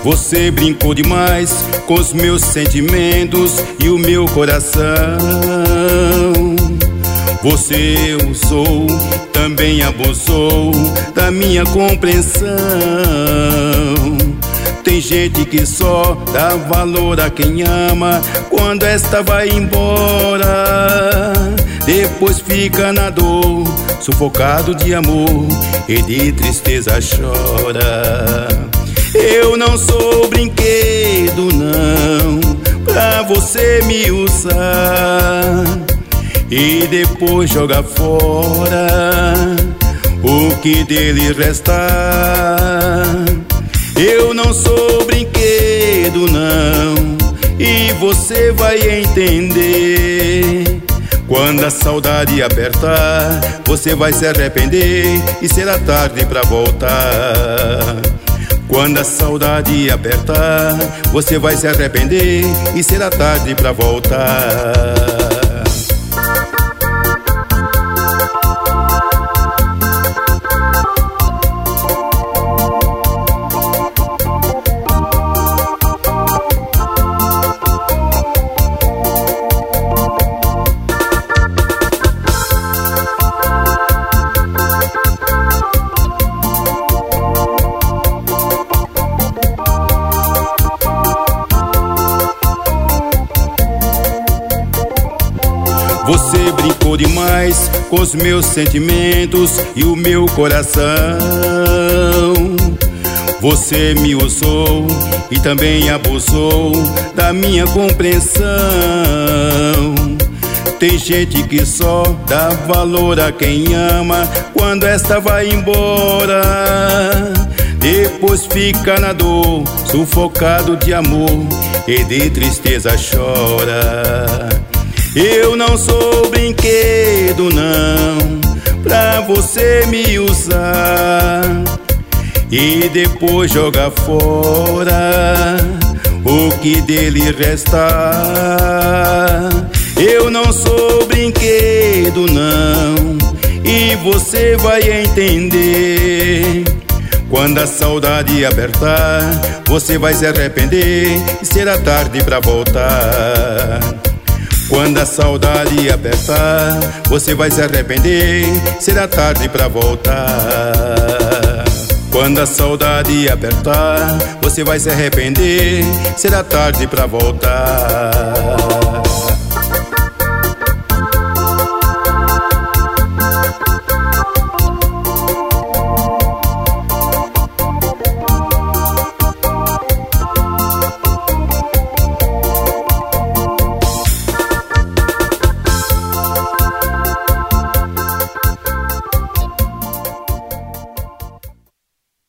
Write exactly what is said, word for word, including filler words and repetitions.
Você brincou demais com os meus sentimentos e o meu coração. Você usou, também abusou da minha compreensão. Tem gente que só dá valor a quem ama quando esta vai embora. Depois fica na dor, sufocado de amor e de tristeza chora. Eu não sou brinquedo não, pra você me usar e depois jogar fora o que dele restar. Eu não sou brinquedo não, e você vai entender. Quando a saudade apertar, você vai se arrepender e será tarde pra voltar. Quando a saudade apertar, você vai se arrepender e será tarde pra voltar. Você brincou demais com os meus sentimentos e o meu coração. Você me usou e também abusou da minha compreensão. Tem gente que só dá valor a quem ama quando esta vai embora. Depois fica na dor, sufocado de amor e de tristeza chora. Eu não sou brinquedo não, pra você me usar e depois jogar fora o que dele restar. Eu não sou brinquedo não, e você vai entender. Quando a saudade apertar, você vai se arrepender e será tarde pra voltar. Quando a saudade apertar, você vai se arrepender, será tarde pra voltar. Quando a saudade apertar, você vai se arrepender, será tarde pra voltar.